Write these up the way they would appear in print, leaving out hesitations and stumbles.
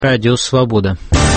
Радио Свобода.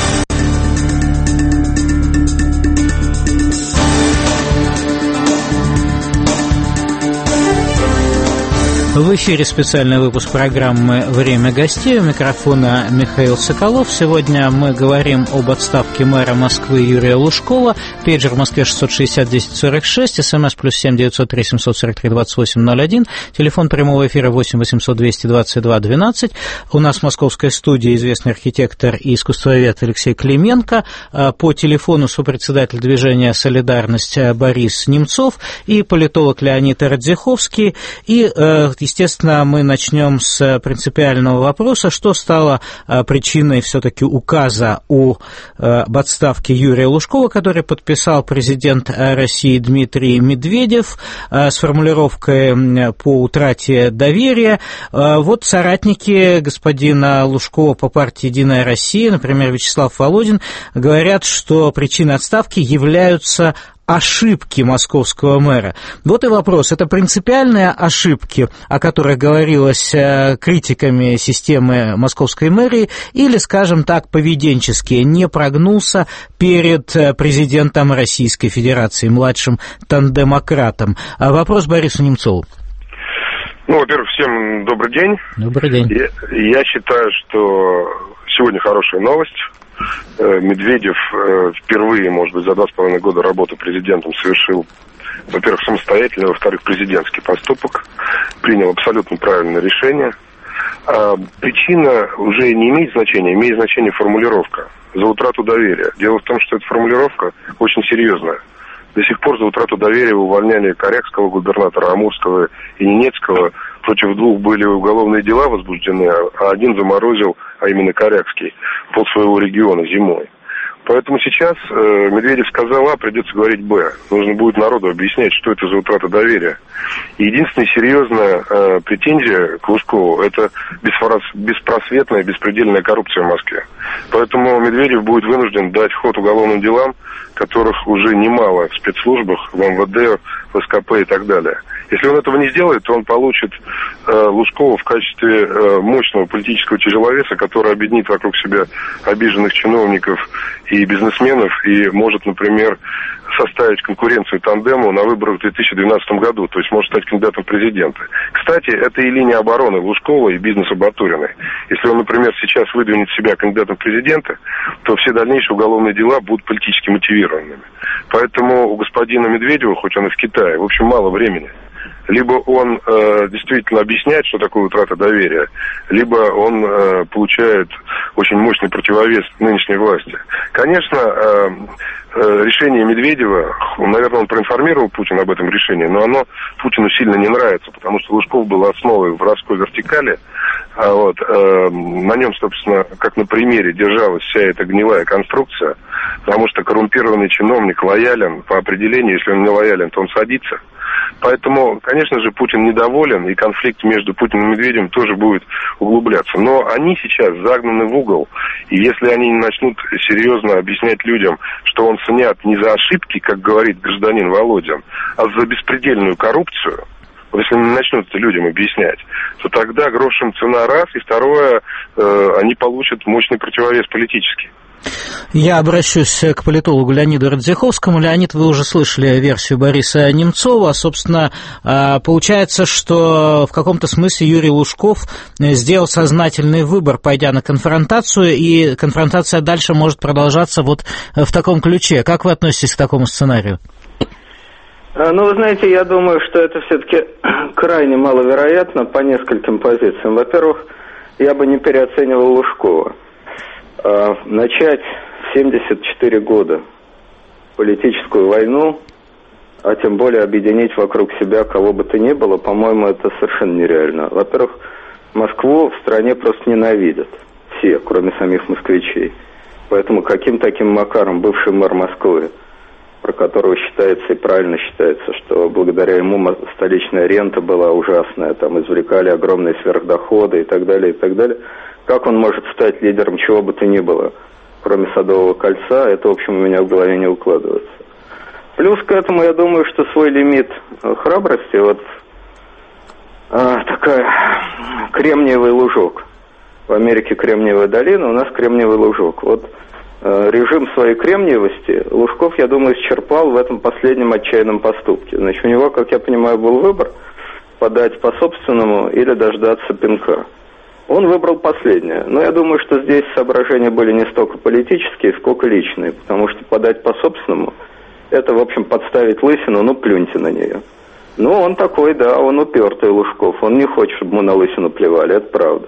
В эфире специальный выпуск программы «Время гостей». У микрофона Михаил Соколов. Сегодня мы говорим об отставке мэра Москвы Юрия Лужкова. Пейджер в Москве 660-1046, СМС +7 903 743 2801, телефон прямого эфира 8 800 222 12. У нас в московской студии известный архитектор и искусствовед Алексей Клименко. По телефону сопредседатель движения «Солидарность» Борис Немцов и политолог Леонид Радзиховский. И естественно, мы начнем с принципиального вопроса, что стало причиной все-таки указа об отставке Юрия Лужкова, который подписал президент России Дмитрий Медведев с формулировкой по утрате доверия. Вот соратники господина Лужкова по партии «Единая Россия», например, Вячеслав Володин, говорят, что причиной отставки являются ошибки московского мэра. Вот и вопрос. Это принципиальные ошибки, о которых говорилось критиками системы московской мэрии, или, скажем так, поведенческие, не прогнулся перед президентом Российской Федерации, младшим тандемократом? Вопрос Борису Немцову. Ну, во-первых, всем добрый день. Добрый день. Я считаю, что сегодня хорошая новость. Медведев впервые, может быть, за 2,5 года работы президентом совершил, во-первых, самостоятельный, во-вторых, президентский поступок, принял абсолютно правильное решение. Причина уже не имеет значения, имеет значение формулировка за утрату доверия. Дело в том, что эта формулировка очень серьезная. До сих пор за утрату доверия увольняли корякского губернатора, амурского и ненецкого. Против двух были уголовные дела возбуждены, а один заморозил, а именно корякский, пол своего региона зимой. Поэтому сейчас Медведев сказал А, придется говорить Б. Нужно будет народу объяснять, что это за утрата доверия. И единственная серьезная претензия к Лужкову – это беспросветная, беспредельная коррупция в Москве. Поэтому Медведев будет вынужден дать ход уголовным делам, которых уже немало в спецслужбах, в МВД, в СКП и так далее. Если он этого не сделает, то он получит Лужкова в качестве мощного политического тяжеловеса, который объединит вокруг себя обиженных чиновников и бизнесменов и может, например, составить конкуренцию тандему на выборах в 2012 году, то есть может стать кандидатом в президенты. Кстати, это и линия обороны Лужкова и бизнеса Батуриной. Если он, например, сейчас выдвинет себя кандидатом в президенты, то все дальнейшие уголовные дела будут политически мотивированными. Поэтому у господина Медведева, хоть он и в Китае, в общем, мало времени. Либо он действительно объясняет, что такое утрата доверия, либо он получает очень мощный противовес нынешней власти. Конечно, решение Медведева, наверное, он проинформировал Путина об этом решении, но оно Путину сильно не нравится, потому что Лужков был основой воровской вертикали. На нем, собственно, как на примере держалась вся эта гнилая конструкция, потому что коррумпированный чиновник лоялен по определению, если он не лоялен, то он садится. Поэтому, конечно же, Путин недоволен, и конфликт между Путиным и Медведевым тоже будет углубляться. Но они сейчас загнаны в угол, и если они не начнут серьезно объяснять людям, что он снят не за ошибки, как говорит гражданин Володин, а за беспредельную коррупцию, вот если они начнут это людям объяснять, то тогда грош им цена раз, и второе, они получат мощный противовес политический. Я обращусь к политологу Леониду Радзиховскому. Леонид, вы уже слышали версию Бориса Немцова. Собственно, получается, что в каком-то смысле Юрий Лужков сделал сознательный выбор, пойдя на конфронтацию, и конфронтация дальше может продолжаться вот в таком ключе. Как вы относитесь к такому сценарию? Ну, вы знаете, я думаю, что это все-таки крайне маловероятно по нескольким позициям. Во-первых, я бы не переоценивал Лужкова. Начать в 74 года политическую войну, а тем более объединить вокруг себя кого бы то ни было, по-моему, это совершенно нереально. Во-первых, Москву в стране просто ненавидят все, кроме самих москвичей. Поэтому каким таким макаром бывший мэр Москвы, про которого считается и правильно считается, что благодаря ему столичная рента была ужасная, там извлекали огромные сверхдоходы и так далее, как он может стать лидером чего бы то ни было, кроме Садового кольца, это, в общем, у меня в голове не укладывается. Плюс к этому, я думаю, что свой лимит храбрости, такая кремниевый лужок, В Америке Кремниевая долина, у нас Кремниевый лужок. Вот режим своей кремниевости Лужков, я думаю, исчерпал в этом последнем отчаянном поступке. Значит, у него, как я понимаю, был выбор подать по собственному или дождаться пинка. Он выбрал последнее. Но я думаю, что здесь соображения были не столько политические, сколько личные. Потому что подать по собственному — это, в общем, подставить лысину, ну, плюньте на нее. Ну, он такой, да, он упертый, Лужков. Он не хочет, чтобы мы на лысину плевали, это правда.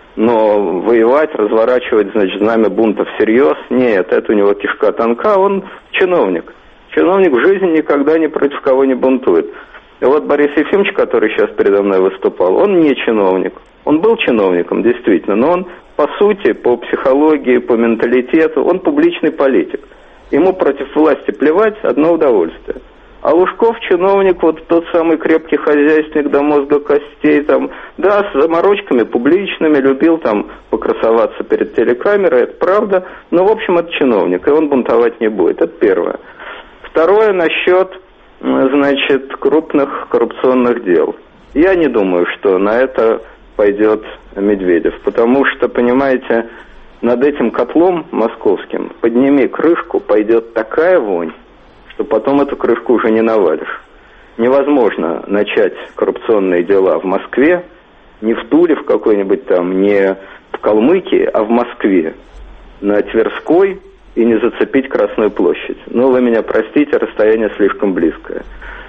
Но воевать, разворачивать, значит, знамя бунта всерьез, нет, это у него кишка тонка, он чиновник. Чиновник в жизни никогда ни против кого не бунтует. И вот Борис Ефимович, который сейчас передо мной выступал, он не чиновник. Он был чиновником, действительно, но он, по сути, по психологии, по менталитету, он публичный политик. Ему против власти плевать — одно удовольствие. А Лужков чиновник, вот тот самый крепкий хозяйственник до мозга костей, там, да, с заморочками публичными, любил там покрасоваться перед телекамерой, это правда, но, в общем, это чиновник, и он бунтовать не будет, это первое. Второе, насчет, значит, крупных коррупционных дел. Я не думаю, что на это пойдет Медведев, потому что, понимаете, над этим котлом московским, подними крышку, пойдет такая вонь, что потом эту крышку уже не навалишь. Невозможно начать коррупционные дела в Москве, не в Туле в какой-нибудь там, не в Калмыкии, а в Москве, на Тверской, и не зацепить Красную площадь. Ну, вы меня простите, расстояние слишком близкое.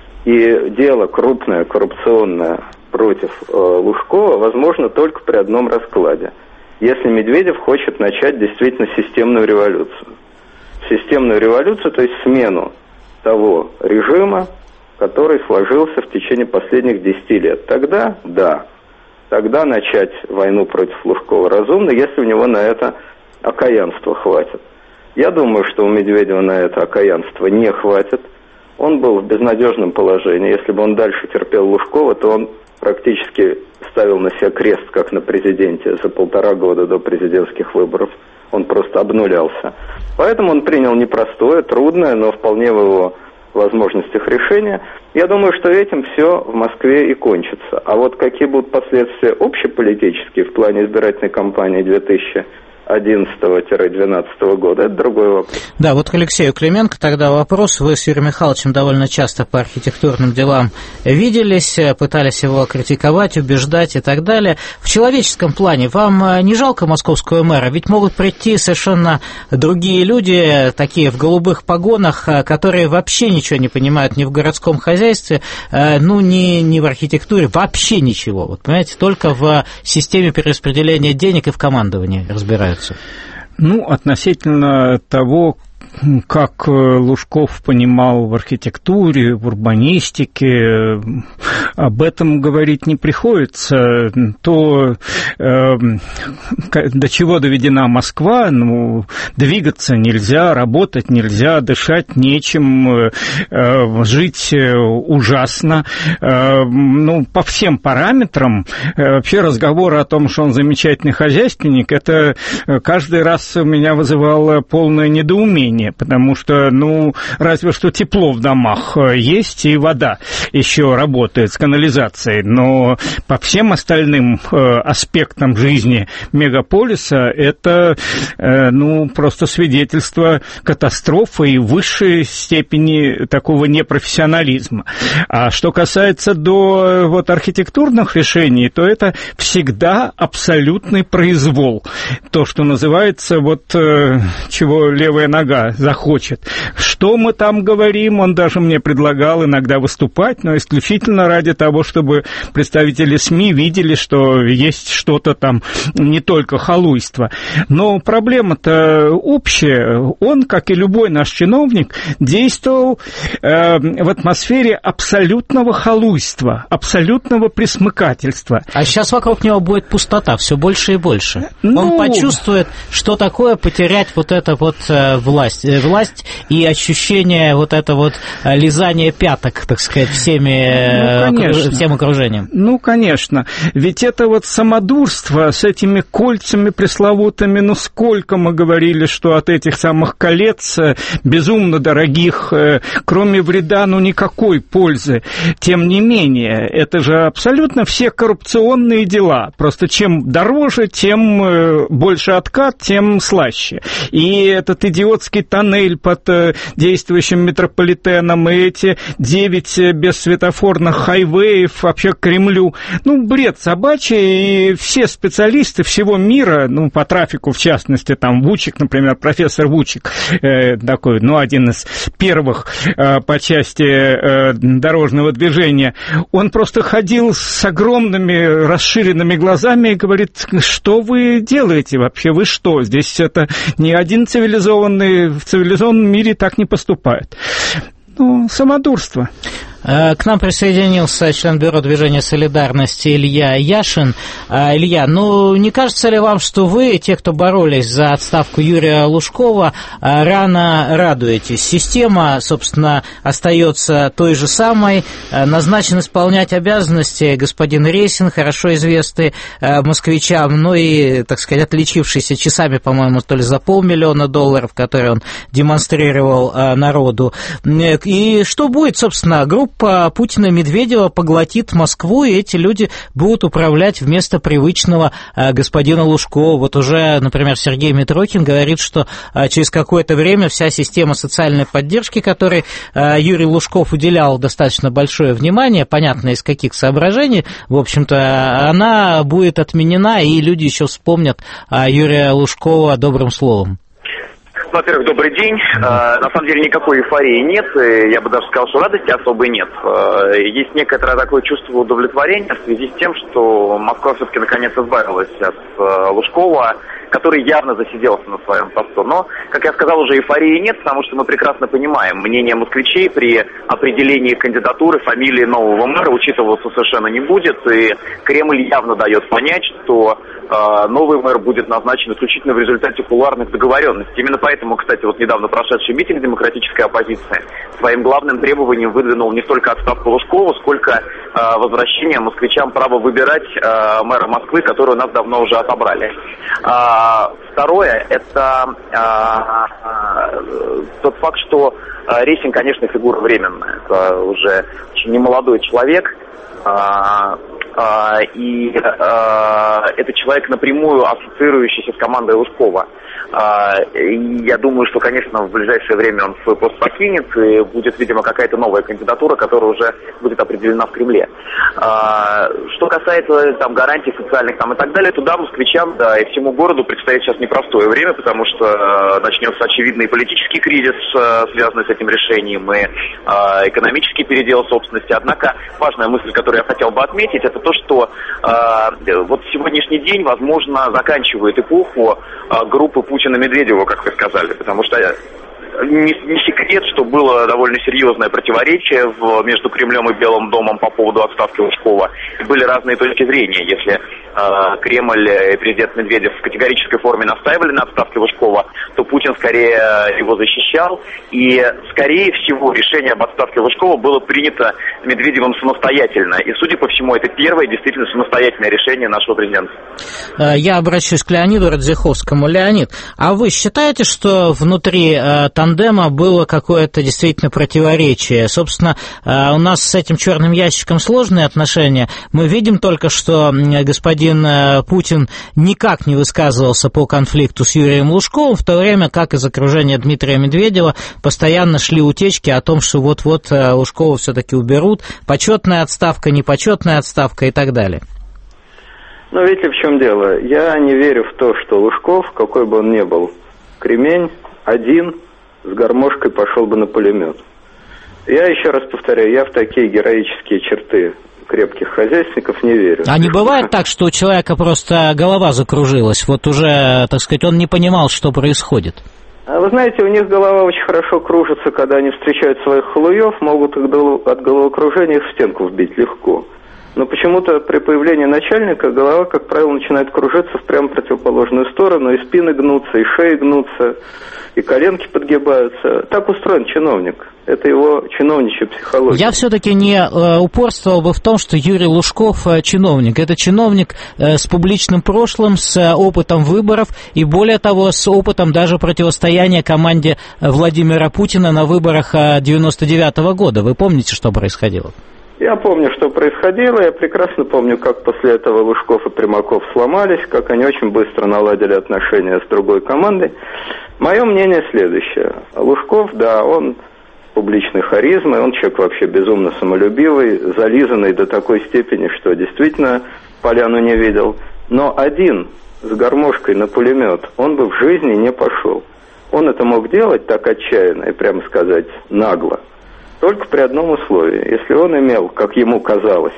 И дело крупное, коррупционное против Лужкова возможно только при одном раскладе. Если Медведев хочет начать действительно системную революцию. Системную революцию, то есть смену того режима, который сложился в течение последних 10 лет. Тогда, да, тогда начать войну против Лужкова разумно, если у него на это окаянства хватит. Я думаю, что у Медведева на это окаянства не хватит. Он был в безнадежном положении. Если бы он дальше терпел Лужкова, то он практически ставил на себя крест, как на президенте, за 1,5 года до президентских выборов. Он просто обнулялся. Поэтому он принял непростое, трудное, но вполне в его возможностях решение. Я думаю, что этим все в Москве и кончится. А вот какие будут последствия общеполитические в плане избирательной кампании 2011-2012 года, это другой вопрос. Да, вот к Алексею Клименко тогда вопрос. Вы с Юрием Михайловичем довольно часто по архитектурным делам виделись, пытались его критиковать, убеждать и так далее. В человеческом плане вам не жалко московского мэра? Ведь могут прийти совершенно другие люди, такие в голубых погонах, которые вообще ничего не понимают ни в городском хозяйстве, ну, ни в архитектуре, вообще ничего. Вот, понимаете, только в системе перераспределения денег и в командовании разбираются. Ну, относительно того, как Лужков понимал в архитектуре, в урбанистике, об этом говорить не приходится. То, до чего доведена Москва, ну, двигаться нельзя, работать нельзя, дышать нечем, жить ужасно. Ну, по всем параметрам, вообще разговор о том, что он замечательный хозяйственник, это каждый раз у меня вызывало полное недоумение. Потому что, ну, разве что тепло в домах есть, и вода еще работает с канализацией, но по всем остальным аспектам жизни мегаполиса это, ну, просто свидетельство катастрофы и высшей степени такого непрофессионализма. А что касается до вот архитектурных решений, то это всегда абсолютный произвол. То, что называется, вот чего левая нога захочет. Что мы там говорим, он даже мне предлагал иногда выступать, но исключительно ради того, чтобы представители СМИ видели, что есть что-то там, не только халуйство. Но проблема-то общая. Он, как и любой наш чиновник, действовал в атмосфере абсолютного халуйства, абсолютного пресмыкательства. А сейчас вокруг него будет пустота, все больше и больше. Он почувствует, что такое потерять вот эту вот власть. власть и ощущение вот это вот лизание пяток, так сказать, всем окружением. Ну, конечно. Ведь это вот самодурство с этими кольцами пресловутыми, ну, сколько мы говорили, что от этих самых колец безумно дорогих, кроме вреда, ну, никакой пользы. Тем не менее, это же абсолютно все коррупционные дела. Просто чем дороже, тем больше откат, тем слаще. И этот идиотский тоннель под действующим метрополитеном, и эти 9 бессветофорных хайвеев вообще к Кремлю. Ну, бред собачий, и все специалисты всего мира, ну, по трафику, в частности, там, Вучик, например, профессор Вучик, такой, ну, один из первых по части дорожного движения, он просто ходил с огромными расширенными глазами и говорит, что вы делаете вообще, вы что? Здесь это ни один в цивилизованном мире так не поступает. Ну, самодурство. К нам присоединился член бюро движения «Солидарности» Илья Яшин. Илья, ну, не кажется ли вам, что вы, те, кто боролись за отставку Юрия Лужкова, рано радуетесь? Система, собственно, остается той же самой. Назначен исполнять обязанности господин Ресин, хорошо известный москвичам, ну и, так сказать, отличившийся часами, по-моему, то ли за $500 000, которые он демонстрировал народу. И что будет, собственно, группа Путина и Медведева поглотит Москву, и эти люди будут управлять вместо привычного господина Лужкова. Вот уже, например, Сергей Митрохин говорит, что через какое-то время вся система социальной поддержки, которой Юрий Лужков уделял достаточно большое внимание, понятно, из каких соображений, в общем-то, она будет отменена, и люди еще вспомнят Юрия Лужкова добрым словом. Во-первых, добрый день. На самом деле никакой эйфории нет, я бы даже сказал, что радости особой нет. Есть некоторое такое чувство удовлетворения в связи с тем, что Москва все-таки наконец избавилась от Лужкова, который явно засиделся на своем посту. Но, как я сказал, уже эйфории нет, потому что мы прекрасно понимаем, мнение москвичей при определении кандидатуры, фамилии нового мэра учитываться совершенно не будет, и Кремль явно дает понять, что новый мэр будет назначен исключительно в результате кулуарных договоренностей. Именно поэтому, кстати, вот недавно прошедший митинг демократической оппозиции своим главным требованием выдвинул не столько отставку Лужкова, сколько возвращение москвичам права выбирать мэра Москвы, который у нас давно уже отобрали. Второе, это тот факт, что Ресин, конечно, фигура временная. Это уже очень немолодой человек, и это человек, напрямую ассоциирующийся с командой Лужкова. Я думаю, что, конечно, в ближайшее время он свой пост покинет, и будет, видимо, какая-то новая кандидатура, которая уже будет определена в Кремле. Что касается там гарантий социальных там и так далее, то да, москвичам, да, и всему городу предстоит сейчас непростое время, потому что начнется очевидный политический кризис, связанный с этим решением, и экономический передел собственности. Однако важная мысль, которую я хотел бы отметить, это то, что вот сегодняшний день, возможно, заканчивает эпоху группы Путина-Медведева, как вы сказали, потому что не секрет, что было довольно серьезное противоречие между Кремлем и Белым домом по поводу отставки Лужкова. Были разные точки зрения. Если Кремль и президент Медведев в категорической форме настаивали на отставке Лужкова, то Путин скорее его защищал. И, скорее всего, решение об отставке Лужкова было принято Медведевым самостоятельно. И, судя по всему, это первое действительно самостоятельное решение нашего президента. Я обращусь к Леониду Радзиховскому. Леонид, а вы считаете, что внутри тандема было какое-то действительно противоречие? Собственно, у нас с этим черным ящиком сложные отношения. Мы видим только, что господин Путин никак не высказывался по конфликту с Юрием Лужковым, в то время как из окружения Дмитрия Медведева постоянно шли утечки о том, что вот-вот Лужкова все-таки уберут, почетная отставка, непочетная отставка и так далее. Ну, видите, в чем дело? Я не верю в то, что Лужков, какой бы он ни был, кремень, один с гармошкой пошел бы на пулемет. Я еще раз повторяю, я в такие героические черты крепких хозяйственников не верю. А не бывает так, что у человека просто голова закружилась, вот уже, так сказать, он не понимал, что происходит? А вы знаете, у них голова очень хорошо кружится, когда они встречают своих халуев, могут от головокружения их в стенку вбить легко. Но почему-то при появлении начальника голова, как правило, начинает кружиться в прямо противоположную сторону, и спины гнутся, и шеи гнутся, и коленки подгибаются. Так устроен чиновник. Это его чиновничья психология. Я все-таки не упорствовал бы в том, что Юрий Лужков чиновник. Это чиновник с публичным прошлым, с опытом выборов и, более того, с опытом даже противостояния команде Владимира Путина на выборах 1999 года. Вы помните, что происходило? Я помню, что происходило. Я прекрасно помню, как после этого Лужков и Примаков сломались, как они очень быстро наладили отношения с другой командой. Мое мнение следующее. Лужков, да, он публичной харизмой, он человек вообще безумно самолюбивый, зализанный до такой степени, что действительно поляну не видел. Но один с гармошкой на пулемет он бы в жизни не пошел. Он это мог делать так отчаянно и, прямо сказать, нагло. Только при одном условии. Если он имел, как ему казалось,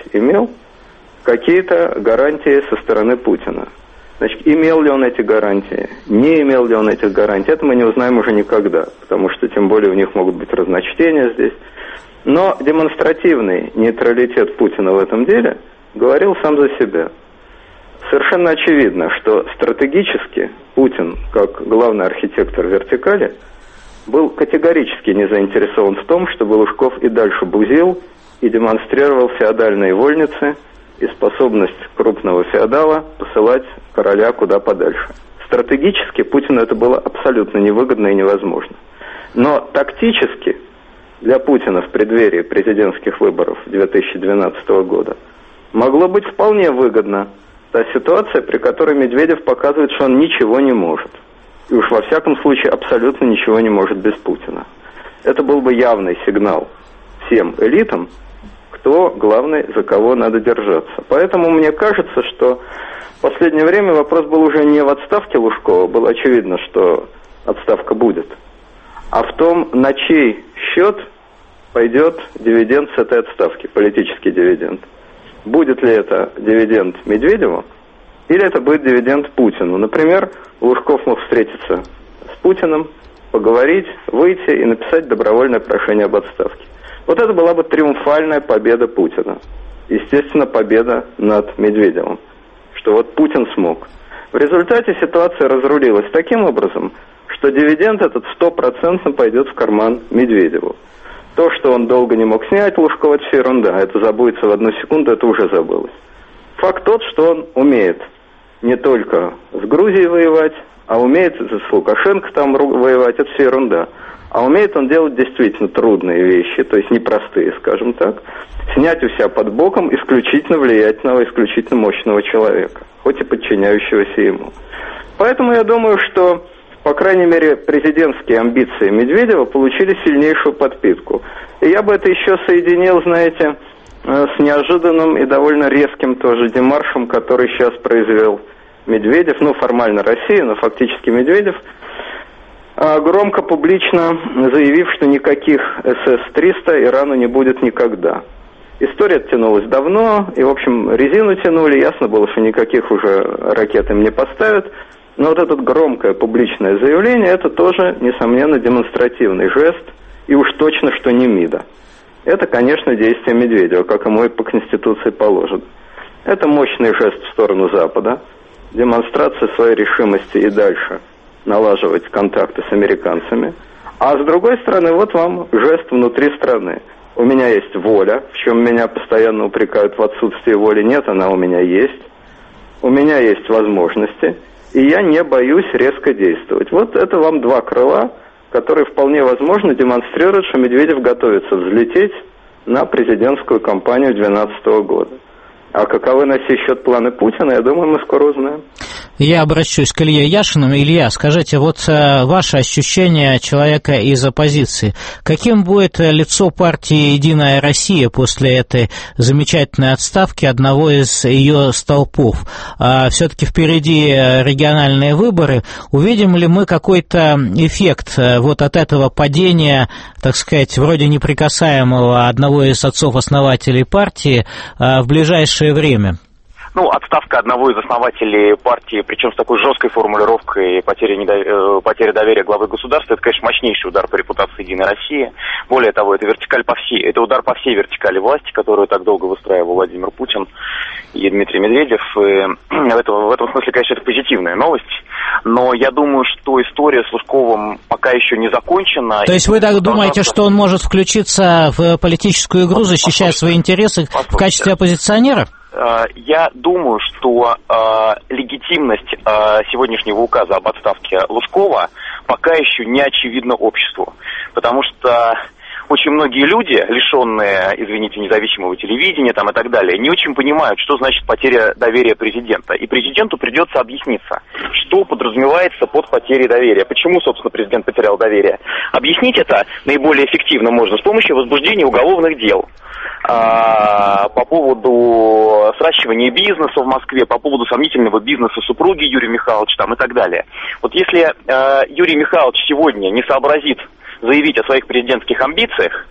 какие-то гарантии со стороны Путина. Значит, имел ли он эти гарантии, не имел ли он этих гарантий, это мы не узнаем уже никогда, потому что тем более у них могут быть разночтения здесь. Но демонстративный нейтралитет Путина в этом деле говорил сам за себя. Совершенно очевидно, что стратегически Путин, как главный архитектор вертикали, был категорически не заинтересован в том, чтобы Лужков и дальше бузил и демонстрировал феодальные вольницы и способность крупного феодала посылать короля куда подальше. Стратегически Путину это было абсолютно невыгодно и невозможно. Но тактически для Путина в преддверии президентских выборов 2012 года могло быть вполне выгодно та ситуация, при которой Медведев показывает, что он ничего не может. И уж во всяком случае абсолютно ничего не может без Путина. Это был бы явный сигнал всем элитам, кто главный, за кого надо держаться. Поэтому мне кажется, что в последнее время вопрос был уже не в отставке Лужкова, было очевидно, что отставка будет, а в том, на чей счет пойдет дивиденд с этой отставки, политический дивиденд. Будет ли это дивиденд Медведеву, или это будет дивиденд Путину. Например, Лужков мог встретиться с Путиным, поговорить, выйти и написать добровольное прошение об отставке. Вот это была бы триумфальная победа Путина. Естественно, победа над Медведевым. Что вот Путин смог. В результате ситуация разрулилась таким образом, что дивиденд этот 100% пойдет в карман Медведеву. То, что он долго не мог снять Лужкова, это все ерунда. Это забудется в одну секунду, это уже забылось. Факт тот, что он умеет не только с Грузией воевать, а умеет с Лукашенко там воевать, это все ерунда. А умеет он делать действительно трудные вещи, то есть непростые, скажем так. Снять у себя под боком исключительно влиятельного, исключительно мощного человека, хоть и подчиняющегося ему. Поэтому я думаю, что, по крайней мере, президентские амбиции Медведева получили сильнейшую подпитку. И я бы это еще соединил, знаете, с неожиданным и довольно резким тоже демаршем, который сейчас произвел Медведев, формально Россия, но фактически Медведев, громко, публично заявив, что никаких СС-300 Ирану не будет никогда. История тянулась давно, и, в общем, резину тянули, ясно было, что никаких уже ракет им не поставят, но вот это громкое публичное заявление, это тоже, несомненно, демонстративный жест, и уж точно, что не МИДа. Это, конечно, действие Медведева, как ему и по Конституции положено. Это мощный жест в сторону Запада, демонстрация своей решимости и дальше налаживать контакты с американцами. А с другой стороны, вот вам жест внутри страны. У меня есть воля, в чем меня постоянно упрекают в отсутствии воли. Нет, она у меня есть. У меня есть возможности, и я не боюсь резко действовать. Вот это вам два крыла, которые вполне возможно демонстрируют, что Медведев готовится взлететь на президентскую кампанию 2012 года. А каковы на сей счет планы Путина, я думаю, мы скоро узнаем. Я обращусь к Илье Яшину. Илья, скажите, вот ваше ощущение человека из оппозиции. Каким будет лицо партии «Единая Россия» после этой замечательной отставки одного из ее столпов? Все-таки впереди региональные выборы. Увидим ли мы какой-то эффект вот от этого падения, так сказать, вроде неприкасаемого одного из отцов-основателей партии в ближайшее время? Отставка одного из основателей партии, причем с такой жесткой формулировкой потери доверия главы государства, это, конечно, мощнейший удар по репутации «Единой России». Более того, это это удар по всей вертикали власти, которую так долго выстраивал Владимир Путин и Дмитрий Медведев. И в этом смысле, конечно, это позитивная новость. Но я думаю, что история с Лужковым пока еще не закончена. То есть вы так думаете, что он может включиться в политическую игру, защищая свои интересы в качестве оппозиционера? Я думаю, что легитимность сегодняшнего указа об отставке Лужкова пока еще не очевидна обществу. Потому что очень многие люди, лишенные, независимого телевидения и так далее, не очень понимают, что значит потеря доверия президента. И президенту придется объясниться, что подразумевается под потерей доверия. Почему, собственно, президент потерял доверие? Объяснить это наиболее эффективно можно с помощью возбуждения уголовных дел по поводу сращивания бизнеса в Москве, по поводу сомнительного бизнеса супруги Юрия Михайловича и так далее. Вот если Юрий Михайлович сегодня не сообразит заявить о своих президентских амбициях,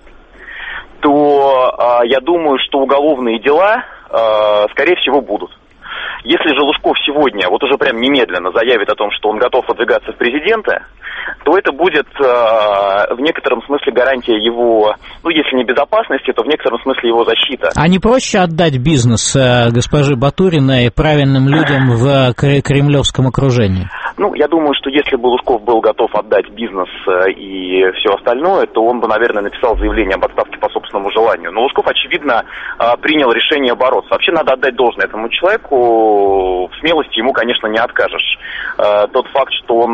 то я думаю, что уголовные дела, скорее всего, будут. Если же Лужков сегодня, уже прям немедленно заявит о том, что он готов выдвигаться в президенты, то это будет в некотором смысле гарантия его, если не безопасности, то в некотором смысле его защита. А не проще отдать бизнес госпоже Батуриной правильным людям в кремлевском окружении? Я думаю, что если бы Лужков был готов отдать бизнес и все остальное, то он бы, наверное, написал заявление об отставке по собственному желанию. Но Лужков, очевидно, принял решение бороться. Вообще надо отдать должное этому человеку. В смелости ему, конечно, не откажешь. Тот факт, что он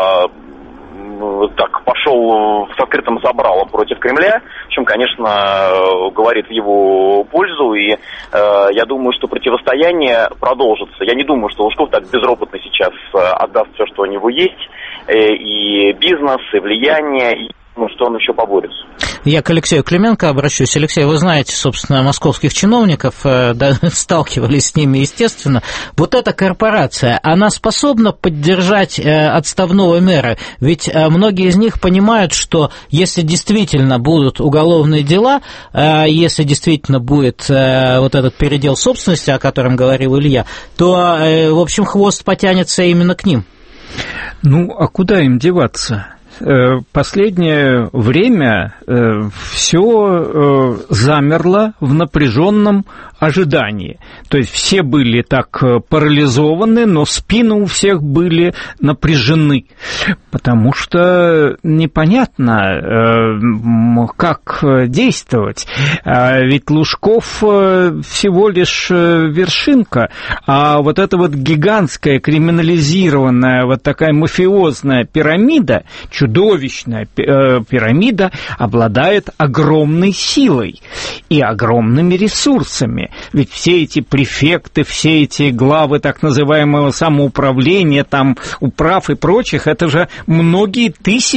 пошел с открытым забралом против Кремля, в чем, конечно, говорит в его пользу, и я думаю, что противостояние продолжится. Я не думаю, что Лужков так безропотно сейчас отдаст все, что у него есть, и бизнес, и влияние, и что он еще поборется. Я к Алексею Клименко обращусь. Алексей, вы знаете, собственно, московских чиновников, сталкивались с ними, естественно. Вот эта корпорация, она способна поддержать отставного мэра? Ведь многие из них понимают, что если действительно будут уголовные дела, если действительно будет вот этот передел собственности, о котором говорил Илья, то, в общем, хвост потянется именно к ним. А куда им деваться? Последнее время все замерло в напряженном ожидании. То есть все были так парализованы, но спины у всех были напряжены, потому что непонятно, как действовать. Ведь Лужков всего лишь вершинка, а вот эта гигантская криминализированная такая мафиозная пирамида, чудовищная пирамида, обладает огромной силой и огромными ресурсами. Ведь все эти префекты, все эти главы так называемого самоуправления, управ и прочих, это же многие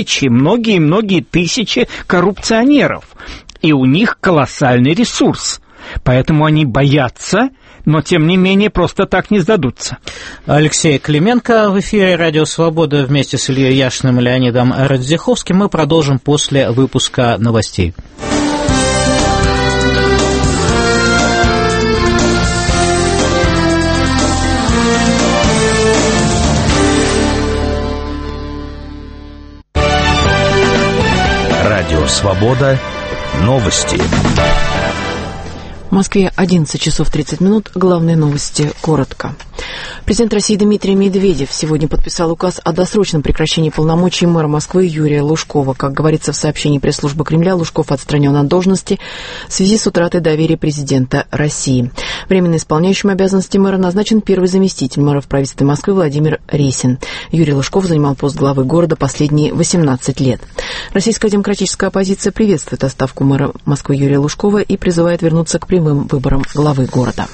тысячи коррупционеров. И у них колоссальный ресурс. Поэтому они боятся, но, тем не менее, просто так не сдадутся. Алексей Клименко в эфире «Радио Свобода» вместе с Ильей Яшиным и Леонидом Радзиховским. Мы продолжим после выпуска новостей. «Радио Свобода». Новости. В Москве 11 часов 30 минут. Главные новости коротко. Президент России Дмитрий Медведев сегодня подписал указ о досрочном прекращении полномочий мэра Москвы Юрия Лужкова. Как говорится в сообщении пресс-службы Кремля, Лужков отстранен от должности в связи с утратой доверия президента России. Временно исполняющим обязанности мэра назначен первый заместитель мэра в правительстве Москвы Владимир Ресин. Юрий Лужков занимал пост главы города последние 18 лет. Российская демократическая оппозиция приветствует отставку мэра Москвы Юрия Лужкова и призывает вернуться к прямым выборам главы города.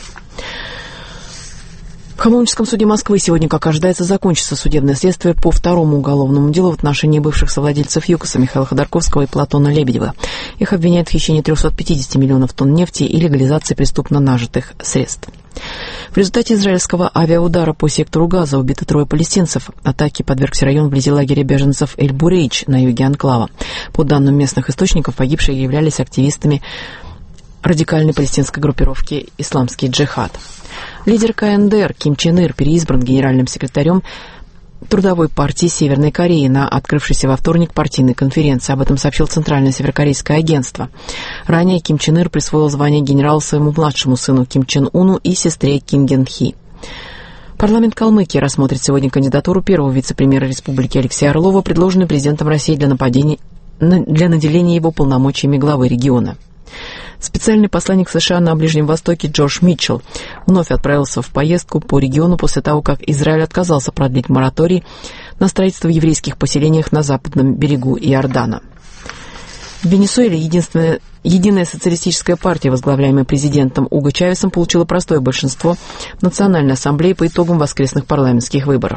В Хамовническом суде Москвы сегодня, как ожидается, закончится судебное следствие по второму уголовному делу в отношении бывших совладельцев ЮКОСа Михаила Ходорковского и Платона Лебедева. Их обвиняют в хищении 350 миллионов тонн нефти и легализации преступно нажитых средств. В результате израильского авиаудара по сектору Газа убиты 3 палестинцев. Атаке подвергся район вблизи лагеря беженцев Эль-Бурейдж на юге анклава. По данным местных источников, погибшие являлись активистами радикальной палестинской группировки «Исламский джихад». Лидер КНДР Ким Чен Ир переизбран генеральным секретарем Трудовой партии Северной Кореи на открывшейся во вторник партийной конференции. Об этом сообщил Центральное северокорейское агентство. Ранее Ким Чен Ир присвоил звание генерала своему младшему сыну Ким Чен Уну и сестре Ким Ген Хи. Парламент Калмыкии рассмотрит сегодня кандидатуру первого вице-премьера республики Алексея Орлова, предложенную президентом России для наделения его полномочиями главы региона. Специальный посланник США на Ближнем Востоке Джош Митчелл вновь отправился в поездку по региону после того, как Израиль отказался продлить мораторий на строительство в еврейских поселениях на западном берегу Иордана. В Венесуэле единая социалистическая партия, возглавляемая президентом Уго Чавесом, получила простое большинство в Национальной ассамблее по итогам воскресных парламентских выборов.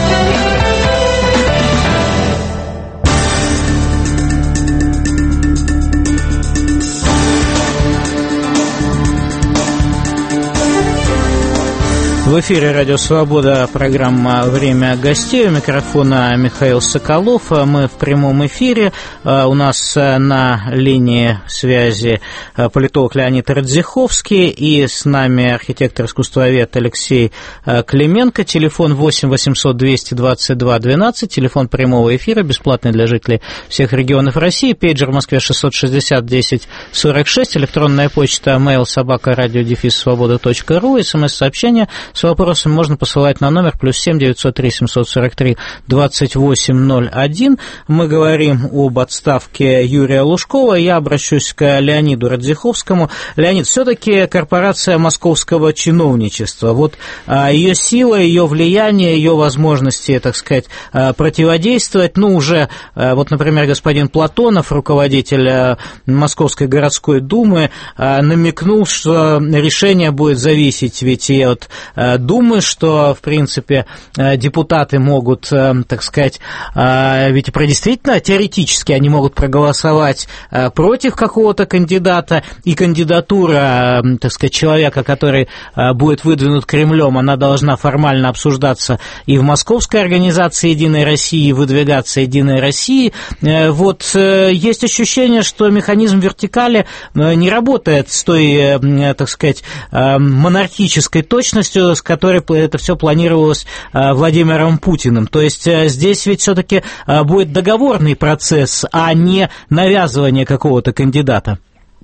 В эфире «Радио Свобода», программа «Время гостей». У микрофона Михаил Соколов. Мы в прямом эфире. У нас на линии связи политолог Леонид Радзиховский и с нами архитектор-искусствовед Алексей Клименко. Телефон 8 800 222 12, телефон прямого эфира, бесплатный для жителей всех регионов России. Пейджер в Москве 660 10 46, электронная почта mail@radio-svoboda.ru, смс-сообщение с вопросом можно посылать на номер +7 903 743 2801. Мы говорим об отставке Юрия Лужкова. Я обращусь к Леониду Радзиховскому. Леонид, все-таки корпорация московского чиновничества. Вот ее сила, ее влияние, ее возможности, так сказать, противодействовать. Ну, уже, вот, например, господин Платонов, руководитель Московской городской думы, намекнул, что решение будет зависеть ведь и от Думы, что, в принципе, депутаты могут, так сказать, ведь действительно теоретически они могут проголосовать против какого-то кандидата, и кандидатура, так сказать, человека, который будет выдвинут Кремлем, она должна формально обсуждаться и в Московской организации «Единой России», и выдвигаться «Единой России». Вот есть ощущение, что механизм вертикали не работает с той, так сказать, монархической точностью, с которой это все планировалось Владимиром Путиным. То есть здесь ведь все-таки будет договорный процесс, а не навязывание какого-то кандидата.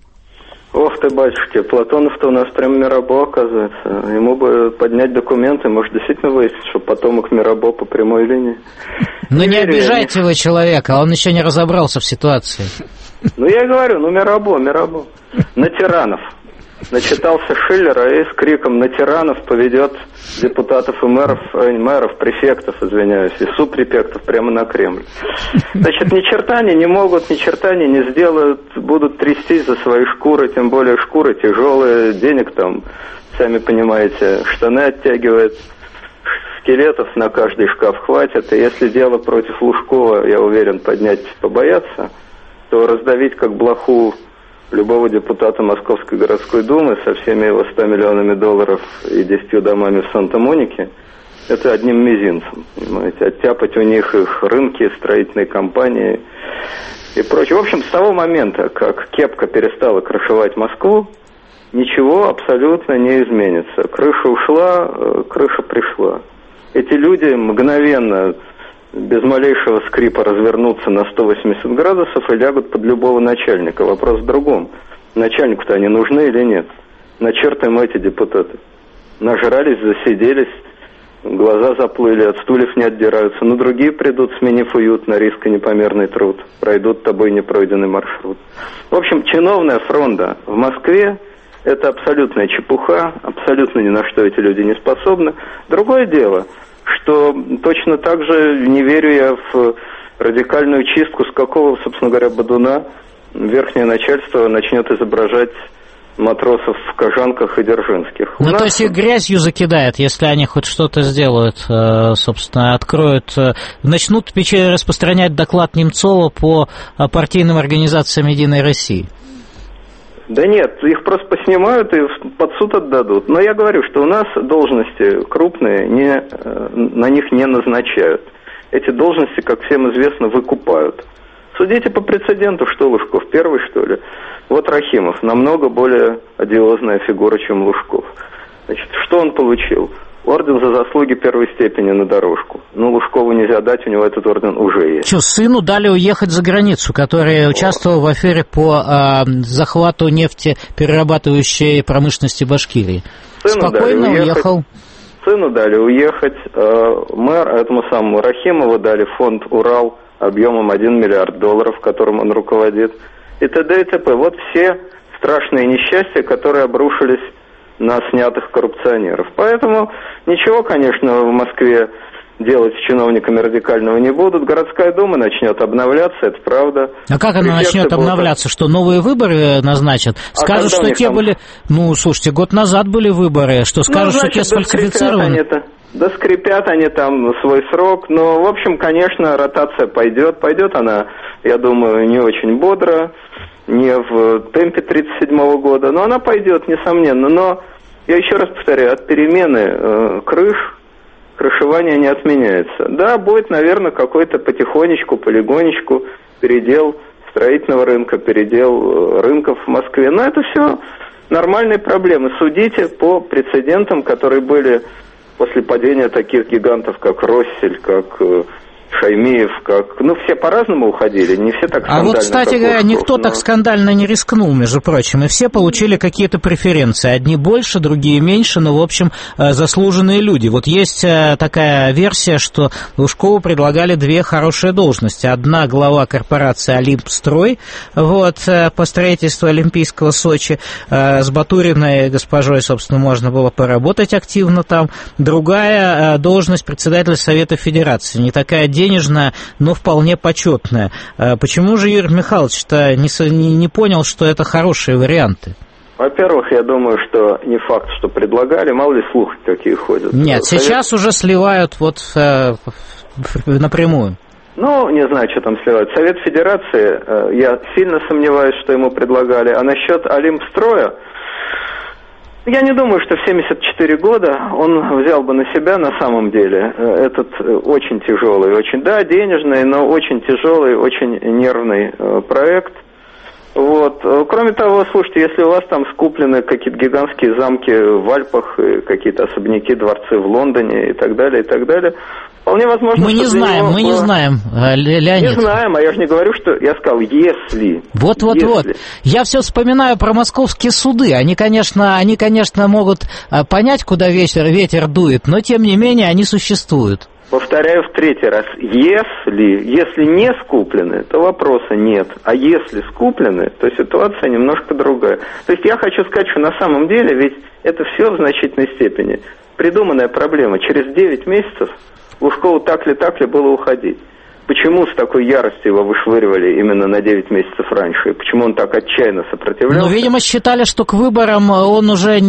Ох ты, батюшки, Платонов-то у нас прям Мирабо, оказывается. Ему бы поднять документы, может, действительно выяснить, что потомок Мирабо по прямой линии. Ну, не обижайте вы человека, он еще не разобрался в ситуации. Ну, я и говорю, Мирабо. На тиранов. Начитался Шиллера и с криком «на тиранов» поведет депутатов и мэров, префектов, извиняюсь, и субпрефектов прямо на Кремль. Значит, ни черта они не могут, ни черта они не сделают, будут трястись за свои шкуры, тем более шкуры тяжелые, денег там, сами понимаете, штаны оттягивает, скелетов на каждый шкаф хватит, и если дело против Лужкова, я уверен, поднять побояться, то раздавить как блоху любого депутата Московской городской думы со всеми его 100 миллионами долларов и 10 домами в Санта-Монике, это одним мизинцем, понимаете, оттяпать у них их рынки, строительные компании и прочее. В общем, с того момента, как Кепка перестала крышевать Москву, ничего абсолютно не изменится. Крыша ушла, крыша пришла. Эти люди мгновенно, без малейшего скрипа, развернутся на 180 градусов и лягут под любого начальника. Вопрос в другом. Начальнику-то они нужны или нет? На черт им эти депутаты. Нажрались, засиделись, глаза заплыли, от стульев не отдираются. Но другие придут, сменив уют на риск и непомерный труд. Пройдут тобой непройденный маршрут. В общем, чиновная фронта в Москве – это абсолютная чепуха, абсолютно ни на что эти люди не способны. Другое дело, что точно так же не верю я в радикальную чистку, с какого, собственно говоря, бодуна верхнее начальство начнет изображать матросов в Кожанках и Дзержинских. Ну, то есть их грязью закидает, если они хоть что-то сделают, собственно, откроют, начнут распространять доклад Немцова по партийным организациям «Единой России». Да нет, их просто поснимают и под суд отдадут. Но я говорю, что у нас должности крупные, на них не назначают. Эти должности, как всем известно, выкупают. Судите по прецеденту, что Лужков первый, что ли? Вот Рахимов, намного более одиозная фигура, чем Лужков. Значит, что он получил? Орден за заслуги первой степени на дорожку. Ну, Лужкову нельзя дать, у него этот орден уже есть. Что, сыну дали уехать за границу, который участвовал в афере по захвату нефтеперерабатывающей промышленности Башкирии? Сыну спокойно уехал. Сыну дали уехать. Этому самому Рахимову дали фонд «Урал» объемом $1 миллиард, которым он руководит. И т.д. и т.п. Вот все страшные несчастья, которые обрушились на снятых коррупционеров. Поэтому ничего, конечно, в Москве делать с чиновниками радикального не будут. Городская дума начнет обновляться, это правда. А как она начнет обновляться? Что, новые выборы назначат? Скажут, что те были... Ну, слушайте, год назад были выборы. Что, скажут, что те сфальсифицированы? Да скрипят они там свой срок. Но, в общем, конечно, ротация пойдет. Пойдет она, я думаю, не очень бодро, не в темпе 1937 года. Но она пойдет, несомненно. Но, я еще раз повторяю, от перемены крышевание не отменяется. Да, будет, наверное, какой-то потихонечку, полигонечку передел строительного рынка, передел рынков в Москве. Но это все нормальные проблемы. Судите по прецедентам, которые были после падения таких гигантов, как Россель, как Шаймиев, как... Ну, все по-разному уходили, не все так скандально. А вот, кстати говоря, никто так скандально не рискнул, между прочим, и все получили какие-то преференции. Одни больше, другие меньше, но, в общем, заслуженные люди. Вот есть такая версия, что Лужкову предлагали две хорошие должности. Одна глава корпорации «Олимпстрой», вот, по строительству Олимпийского Сочи. С Батуриной госпожой, собственно, можно было поработать активно там. Другая должность председателя Совета Федерации. Не такая денежная, но вполне почетная. Почему же Юрий Михайлович-то не понял, что это хорошие варианты? Во-первых, я думаю, что не факт, что предлагали, мало ли слухи какие ходят. Нет, сейчас уже сливают вот напрямую. Ну, не знаю, что там сливают. Совет Федерации, я сильно сомневаюсь, что ему предлагали. А насчет Олимпстроя, я не думаю, что в 74 года он взял бы на себя на самом деле этот очень тяжелый, очень, да, денежный, но очень тяжелый, очень нервный проект. Вот. Кроме того, слушайте, если у вас там скуплены какие-то гигантские замки в Альпах, какие-то особняки, дворцы в Лондоне и так далее, вполне возможно, мы не знаем, Леонид. Не знаем, а я же не говорю, что я сказал, если. Вот. Я все вспоминаю про московские суды. Они, конечно, могут понять, куда ветер дует, но, тем не менее, они существуют. Повторяю в третий раз, если не скуплены, то вопроса нет, а если скуплены, то ситуация немножко другая. То есть я хочу сказать, что на самом деле ведь это все в значительной степени придуманная проблема. Через 9 месяцев Лужкову так ли было уходить. Почему с такой яростью его вышвыривали именно на 9 месяцев раньше? И почему он так отчаянно сопротивлялся? Ну, видимо, считали, что к выборам он уже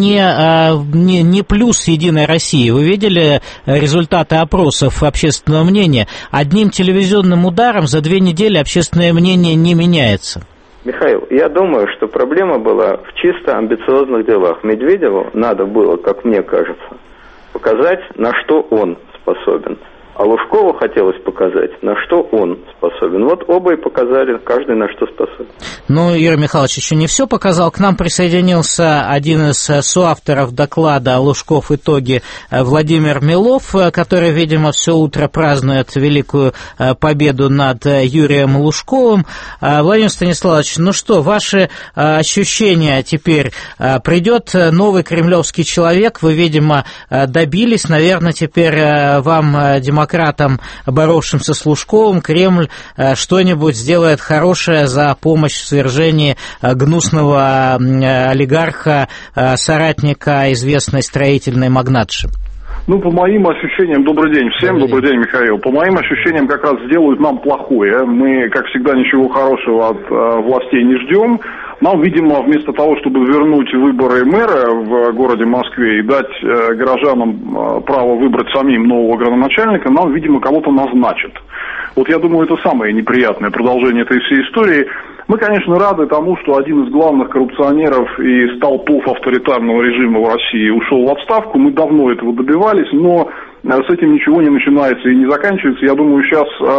не плюс Единой России. Вы видели результаты опросов общественного мнения? Одним телевизионным ударом за 2 недели общественное мнение не меняется. Михаил, я думаю, что проблема была в чисто амбициозных делах. Медведеву надо было, как мне кажется, показать, на что он способен. А Лужкову хотелось показать, на что он способен. Вот оба и показали, каждый на что способен. Ну, Юрий Михайлович еще не все показал. К нам присоединился один из соавторов доклада «Лужков. Итоги» Владимир Милов, который, видимо, все утро празднует великую победу над Юрием Лужковым. Владимир Станиславович, ну что, ваши ощущения теперь? Придет новый кремлевский человек, вы, видимо, добились, наверное, теперь вам, демократам, боровшимся с Лужковым, Кремль что-нибудь сделает хорошее за помощь в свержении гнусного олигарха, соратника известной строительной магнатши. Ну, по моим ощущениям, добрый день всем, добрый день, Михаил. По моим ощущениям, как раз сделают нам плохое. Мы, как всегда, ничего хорошего от властей не ждем. Нам, видимо, вместо того, чтобы вернуть выборы мэра в городе Москве и дать горожанам право выбрать самим нового градоначальника, нам, видимо, кого-то назначат. Вот я думаю, это самое неприятное продолжение этой всей истории. Мы, конечно, рады тому, что один из главных коррупционеров и столпов авторитарного режима в России ушел в отставку. Мы давно этого добивались, но с этим ничего не начинается и не заканчивается. Я думаю, сейчас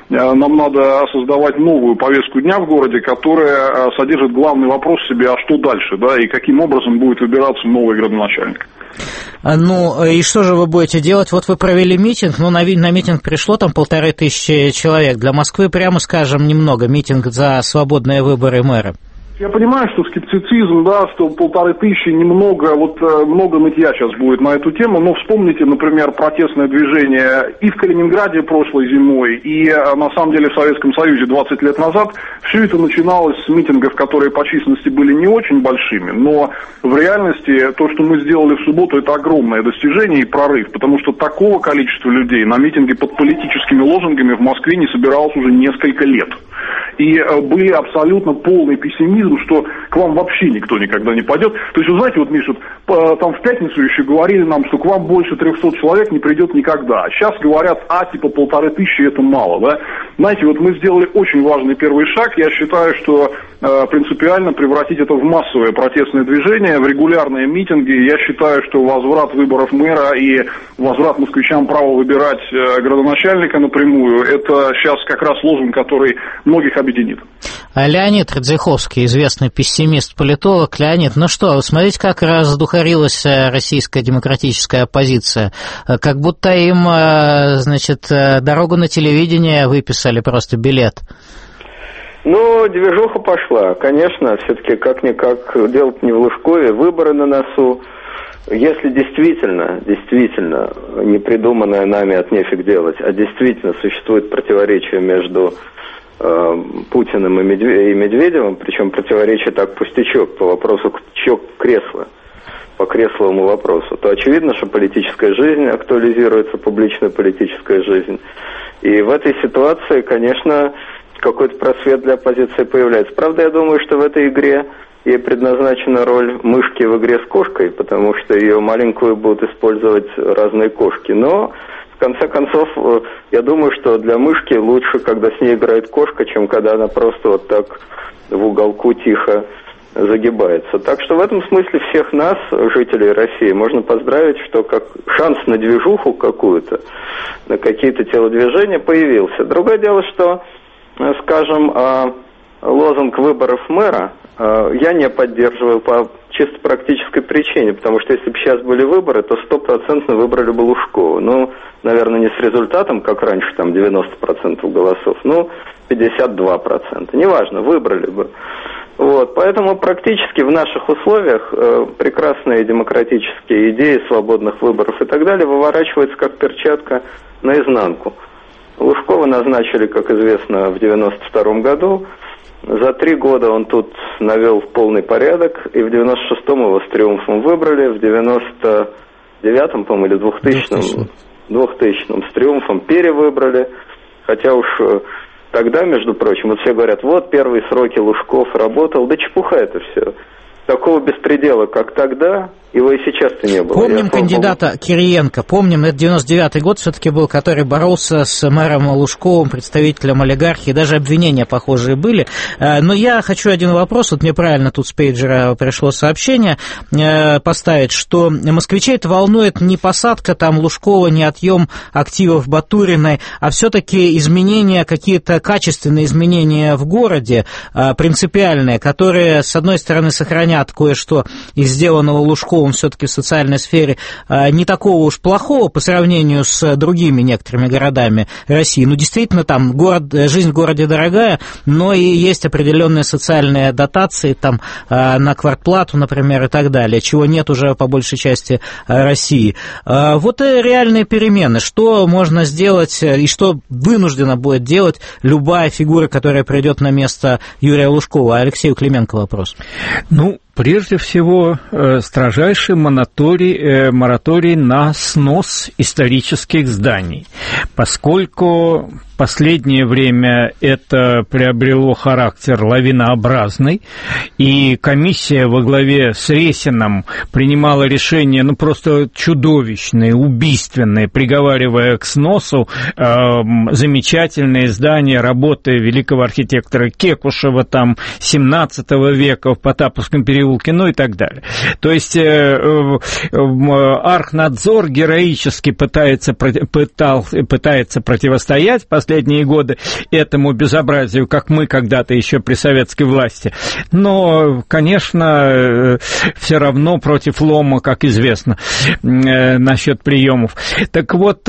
нам надо создавать новую повестку дня в городе, которая содержит главный вопрос в себе, а что дальше, да, и каким образом будет выбираться новый градоначальник. Ну, и что же вы будете делать? Вот вы провели митинг, на митинг пришло там 1500 человек. Для Москвы, прямо скажем, немного. Митинг за свободные выборы мэра. Я понимаю, что скептицизм, да, что 1500 немного, много нытья сейчас будет на эту тему, но вспомните, например, протестное движение и в Калининграде прошлой зимой, и на самом деле в Советском Союзе 20 лет назад. Все это начиналось с митингов, которые по численности были не очень большими, но в реальности то, что мы сделали в субботу, это огромное достижение и прорыв, потому что такого количества людей на митинге под политическими лозунгами в Москве не собиралось уже несколько лет. И были абсолютно полный пессимизм, что к вам вообще никто никогда не пойдет. То есть, вы знаете, вот, Миша, там в пятницу еще говорили нам, что к вам больше 300 человек не придет никогда. Сейчас говорят, 1500 это мало, да. Знаете, вот мы сделали очень важный первый шаг. Я считаю, что принципиально превратить это в массовое протестное движение, в регулярные митинги. Я считаю, что возврат выборов мэра и возврат москвичам права выбирать градоначальника напрямую, это сейчас как раз лозунг, который многих объединит. Леонид Радзиховский, известный пессимист-политолог. Леонид, ну что, смотрите, как раздухарилась российская демократическая оппозиция. Как будто им, значит, дорогу на телевидение выписали, просто билет. Ну, движуха пошла. Конечно, все-таки как-никак делать не в Лужкове, выборы на носу. Если действительно не придуманное нами от нефиг делать, а действительно существует противоречие между Путиным и Медведевым, причем противоречие так пустячок по вопросу кресла, по кресловому вопросу, то очевидно, что политическая жизнь актуализируется, публичная политическая жизнь. И в этой ситуации, конечно, какой-то просвет для оппозиции появляется. Правда, я думаю, что в этой игре ей предназначена роль мышки в игре с кошкой, потому что ее маленькую будут использовать разные кошки. Но, в конце концов, я думаю, что для мышки лучше, когда с ней играет кошка, чем когда она просто вот так в уголку тихо загибается. Так что в этом смысле всех нас, жителей России, можно поздравить, что как шанс на движуху какую-то, на какие-то телодвижения появился. Другое дело, что, скажем, лозунг выборов мэра я не поддерживаю по чисто практической причине, потому что если бы сейчас были выборы, то 100% выбрали бы Лужкова. Ну, наверное, не с результатом, как раньше, там 90% голосов, ну, 52%. Неважно, выбрали бы. Вот, поэтому практически в наших условиях прекрасные демократические идеи свободных выборов и так далее выворачиваются как перчатка наизнанку. Лужкова назначили, как известно, в 92 году. За 3 года он тут навел полный порядок, и в 96-м его с триумфом выбрали, в 99-м, по-моему, или 2000-м с триумфом перевыбрали, хотя уж тогда, между прочим, вот все говорят, вот первые сроки Лужков работал, да чепуха это все. Такого беспредела, как тогда, его и сейчас-то не было. Помним кандидата Кириенко, помним, это 99-й год все-таки был, который боролся с мэром Лужковым, представителем олигархии, даже обвинения похожие были. Но я хочу один вопрос, вот мне правильно тут с пейджера пришло сообщение поставить, что москвичей это волнует не посадка там Лужкова, не отъем активов Батуриной, а все-таки изменения, какие-то качественные изменения в городе, принципиальные, которые, с одной стороны, сохранят кое-что из сделанного Лужковым все-таки в социальной сфере не такого уж плохого по сравнению с другими некоторыми городами России. Ну, действительно, там жизнь в городе дорогая, но и есть определенные социальные дотации там на квартплату, например, и так далее, чего нет уже по большей части России. Вот и реальные перемены. Что можно сделать и что вынуждена будет делать любая фигура, которая придет на место Юрия Лужкова? Алексею Клименко вопрос. Ну, прежде всего, строжайший мораторий на снос исторических зданий, поскольку в последнее время это приобрело характер лавинообразный, и комиссия во главе с Ресиным принимала решения, ну, просто чудовищные, убийственные, приговаривая к сносу замечательные здания, работы великого архитектора Кекушева, там, 17 века в Потаповском переулке, ну и так далее. То есть Архнадзор героически пытается противостоять, последние годы этому безобразию, как мы когда-то еще при советской власти. Но, конечно, все равно против лома, как известно, насчет приемов. Так вот,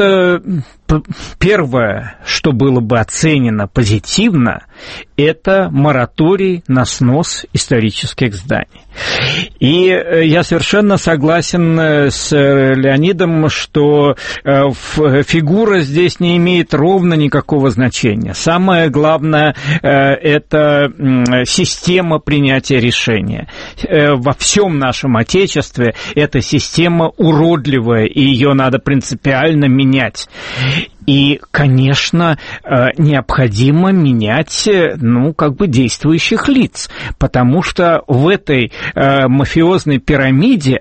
первое, что было бы оценено позитивно, это мораторий на снос исторических зданий. И я совершенно согласен с Леонидом, что фигура здесь не имеет ровно никакого значения. Самое главное – это система принятия решения. Во всем нашем Отечестве эта система уродливая, и ее надо принципиально менять. И, конечно, необходимо менять, действующих лиц, потому что в этой мафиозной пирамиде,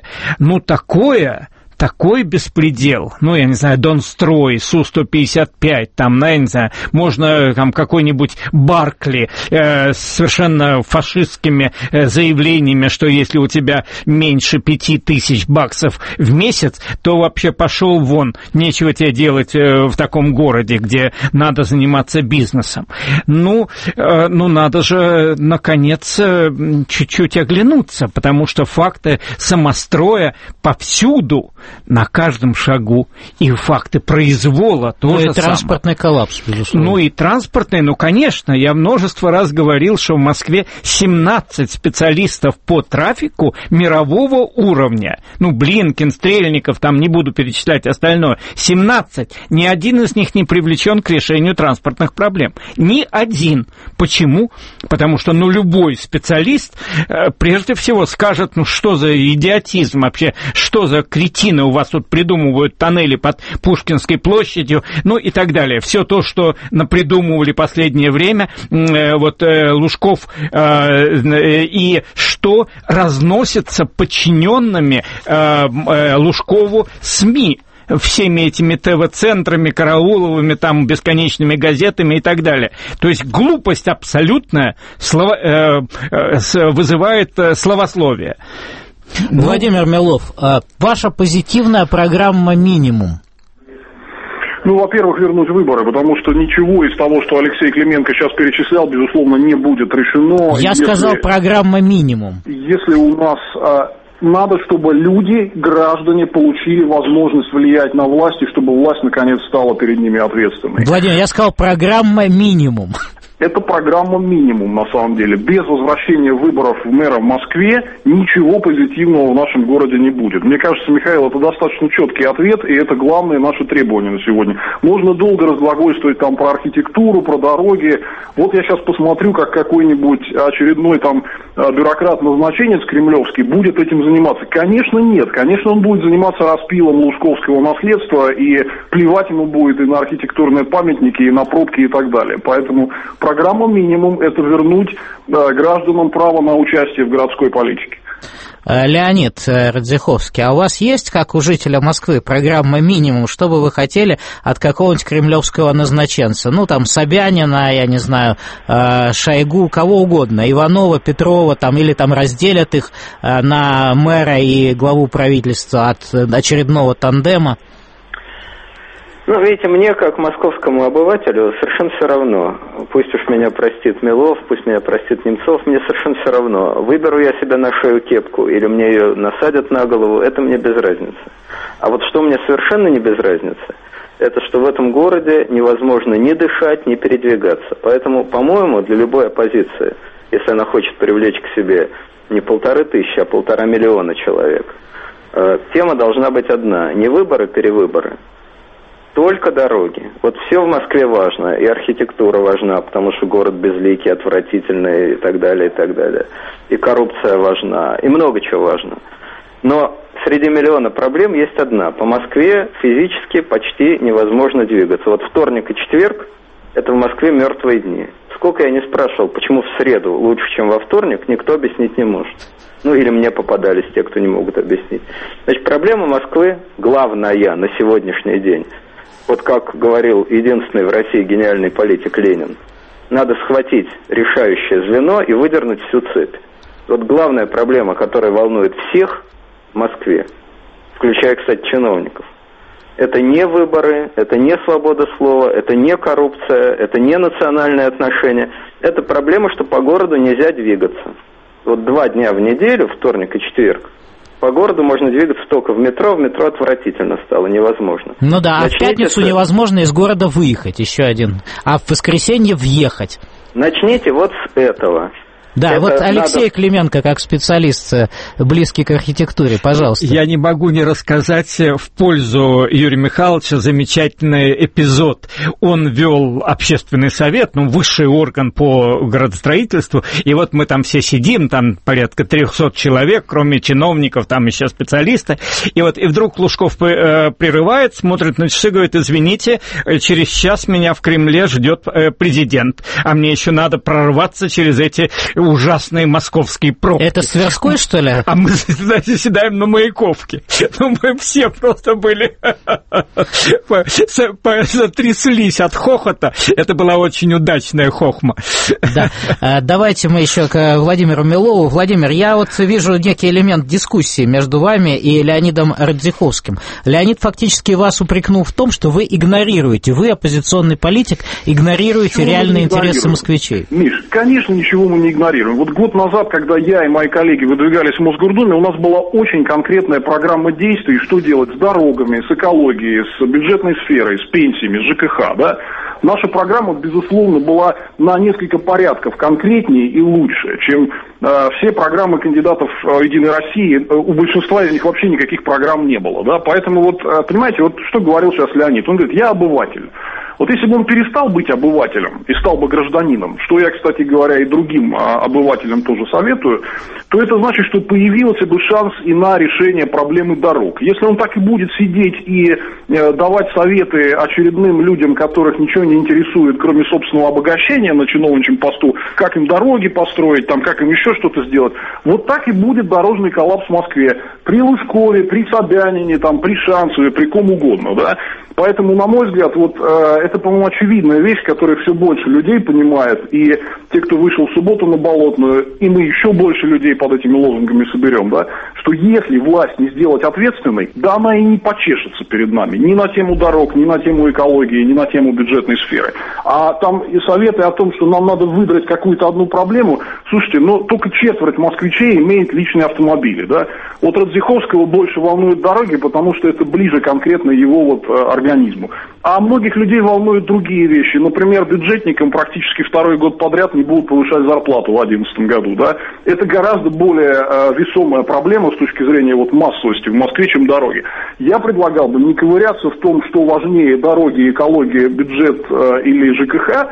такой беспредел, я не знаю, Донстрой, Су-155, можно какой-нибудь Баркли с совершенно фашистскими заявлениями, что если у тебя меньше $5000 в месяц, то вообще пошел вон, нечего тебе делать в таком городе, где надо заниматься бизнесом. Надо же, наконец, чуть-чуть оглянуться, потому что факты самостроя повсюду, на каждом шагу, и факты произвола тоже самое. И транспортный коллапс, безусловно. И транспортный, конечно, я множество раз говорил, что в Москве 17 специалистов по трафику мирового уровня. Блинкин, Стрельников, не буду перечислять остальное. 17. Ни один из них не привлечен к решению транспортных проблем. Ни один. Почему? Потому что, любой специалист прежде всего скажет, что за идиотизм вообще, что за кретины у вас тут придумывают тоннели под Пушкинской площадью, и так далее. Все то, что напридумывали последнее время, Лужков, и что разносится подчиненными Лужкову СМИ, всеми этими ТВ-центрами, Карауловыми, бесконечными газетами и так далее. То есть глупость абсолютная вызывает словословие. Владимир Милов, ваша позитивная программа «Минимум». Во-первых, вернуть выборы, потому что ничего из того, что Алексей Клименко сейчас перечислял, безусловно, не будет решено. Я сказал программа «Минимум». Если у нас... Надо, чтобы люди, граждане, получили возможность влиять на власть, и чтобы власть, наконец, стала перед ними ответственной. Владимир, я сказал программа «Минимум». Это программа «Минимум», на самом деле. Без возвращения выборов в мэра в Москве ничего позитивного в нашем городе не будет. Мне кажется, Михаил, это достаточно четкий ответ, и это главное наше требование на сегодня. Можно долго разглагольствовать про архитектуру, про дороги. Вот я сейчас посмотрю, как какой-нибудь очередной бюрократ-назначенец кремлевский будет этим заниматься. Конечно, нет. Конечно, он будет заниматься распилом лужковского наследства, и плевать ему будет и на архитектурные памятники, и на пробки, и так далее. Поэтому программа «Минимум» – это вернуть гражданам право на участие в городской политике. Леонид Радзиховский, а у вас есть, как у жителя Москвы, программа «Минимум», что бы вы хотели от какого-нибудь кремлевского назначенца? Собянина, я не знаю, Шойгу, кого угодно, Иванова, Петрова, или разделят их на мэра и главу правительства от очередного тандема? Видите, мне, как московскому обывателю, совершенно все равно. Пусть уж меня простит Милов, пусть меня простит Немцов, мне совершенно все равно. Выберу я себе на шею кепку или мне ее насадят на голову, это мне без разницы. А вот что мне совершенно не без разницы, это что в этом городе невозможно ни дышать, ни передвигаться. Поэтому, по-моему, для любой оппозиции, если она хочет привлечь к себе не 1500, а 1,5 миллиона человек, тема должна быть одна. Не выборы, перевыборы. Только дороги. Вот все в Москве важно, и архитектура важна, потому что город безликий, отвратительный и так далее, и так далее. И коррупция важна, и много чего важно. Но среди миллиона проблем есть одна. По Москве физически почти невозможно двигаться. Вот вторник и четверг – это в Москве мертвые дни. Сколько я не спрашивал, почему в среду лучше, чем во вторник, никто объяснить не может. Или мне попадались те, кто не могут объяснить. Значит, проблема Москвы главная на сегодняшний день. Вот как говорил единственный в России гениальный политик Ленин, надо схватить решающее звено и выдернуть всю цепь. Вот главная проблема, которая волнует всех в Москве, включая, кстати, чиновников, Это не выборы, это не свобода слова, это не коррупция, это не национальные отношения. Это проблема, что по городу нельзя двигаться. Вот 2 дня в неделю, вторник и четверг, по городу можно двигаться только в метро отвратительно стало, невозможно. Ну да, а в пятницу невозможно из города выехать, еще один, а в воскресенье въехать. Начните вот с этого. Да, это вот Алексей надо... Клименко, как специалист, близкий к архитектуре, пожалуйста. Я не могу не рассказать в пользу Юрия Михайловича замечательный эпизод. Он вел общественный совет, высший орган по градостроительству, и вот мы там все сидим, там порядка 300 человек, кроме чиновников, там еще специалисты, и вдруг Лужков прерывает, смотрит на часы, говорит: извините, через час меня в Кремле ждет президент, а мне еще надо прорваться через эти ужасные московские пробки. Это с Тверской, что ли? А мы заседаем на Маяковке. Мы все просто были затряслись от хохота. Это была очень удачная хохма. Да. Давайте мы еще к Владимиру Милову. Владимир, я вижу некий элемент дискуссии между вами и Леонидом Радзиховским. Леонид фактически вас упрекнул в том, что вы игнорируете, вы, оппозиционный политик, игнорируете реальные интересы москвичей. Миш, конечно, ничего мы не игнорируем. Вот год назад, когда я и мои коллеги выдвигались в Мосгордуме, у нас была очень конкретная программа действий, что делать с дорогами, с экологией, с бюджетной сферой, с пенсиями, с ЖКХ, да. Наша программа, безусловно, была на несколько порядков конкретнее и лучше, чем все программы кандидатов «Единой России». У большинства из них вообще никаких программ не было, да. Поэтому понимаете, что говорил сейчас Леонид? Он говорит: я обыватель. Вот если бы он перестал быть обывателем и стал бы гражданином, что я, кстати говоря, и другим обывателям тоже советую, то это значит, что появился бы шанс и на решение проблемы дорог. Если он так и будет сидеть и давать советы очередным людям, которых ничего не интересует, кроме собственного обогащения на чиновничьем посту, как им дороги построить, как им еще что-то сделать, вот так и будет дорожный коллапс в Москве. При Лужкове, при Собянине, при Шанцеве, при ком угодно, да. Поэтому, на мой взгляд, это, по-моему, очевидная вещь, которую все больше людей понимает, и те, кто вышел в субботу на Болотную, и мы еще больше людей под этими лозунгами соберем, да, что если власть не сделать ответственной, да она и не почешется перед нами, ни на тему дорог, ни на тему экологии, ни на тему бюджетной сферы. А там и советы о том, что нам надо выдрать какую-то одну проблему, слушайте, только четверть москвичей имеет личные автомобили, да. Вот Радзиховского больше волнуют дороги, потому что это ближе конкретно его организму. А многих людей волнуют другие вещи. Например, бюджетникам практически второй год подряд не будут повышать зарплату в 2011 году. Да? Это гораздо более весомая проблема с точки зрения массовости в Москве, чем дороги. Я предлагал бы не ковыряться в том, что важнее: дороги, экология, бюджет или ЖКХ.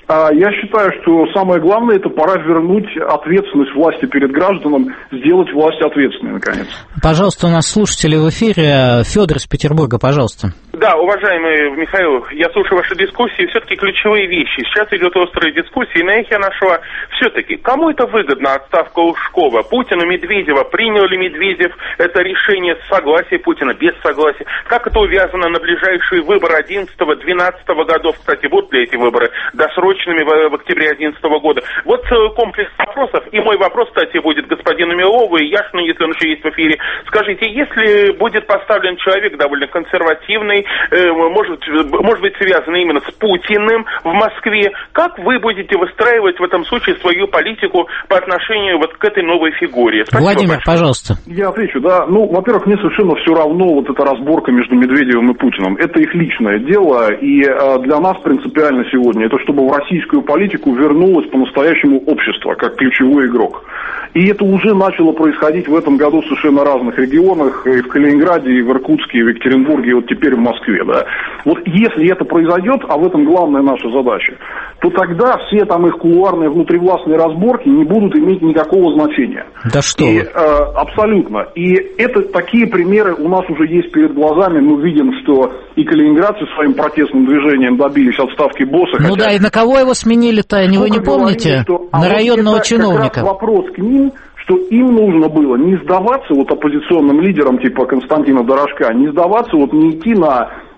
Я считаю, что самое главное — это пора вернуть ответственность власти перед гражданам, сделать власть ответственной, наконец. Пожалуйста, у нас слушатели в эфире. Федор из Петербурга, пожалуйста. Да, уважаемый Михаил, я слушаю ваши дискуссии, все-таки ключевые вещи. Сейчас идет острая дискуссия, и на их я нашла все-таки, кому это выгодна отставка Лужкова? Путину, Медведева? Принял ли Медведев это решение с согласия Путина, без согласия? Как это увязано на ближайшие выборы 11-12 годов? Кстати, будут ли эти выборы досрочными в октябре 2011 года? Вот комплекс вопросов. И мой вопрос, кстати, будет господину Милову и Яшину, если он еще есть в эфире. Скажите, если будет поставлен человек довольно консервативный, может быть связанный именно с Путиным в Москве, как вы будете выстраивать в этом случае свою политику по отношению к этой новой фигуре? Спасибо. Владимир, пожалуйста. Я отвечу, да. Во-первых, мне совершенно все равно эта разборка между Медведевым и Путиным. Это их личное дело, и для нас принципиально сегодня это чтобы в российскую политику вернулось по-настоящему общество, как ключевой игрок. И это уже начало происходить в этом году в совершенно разных регионах, и в Калининграде, и в Иркутске, и в Екатеринбурге, и теперь в Москве, да. Если это произойдет, а в этом главная наша задача, то тогда все их кулуарные внутривластные разборки не будут иметь никакого значения. Да что вы. Абсолютно. И такие примеры у нас уже есть перед глазами. Мы видим, что и калининградцы своим протестным движением добились отставки босса. И на кого его сменили-то? Вы не помните? На районного чиновника. Как раз вопрос к ним, что им нужно было не сдаваться оппозиционным лидерам типа Константина Дорожка, не сдаваться, не идти на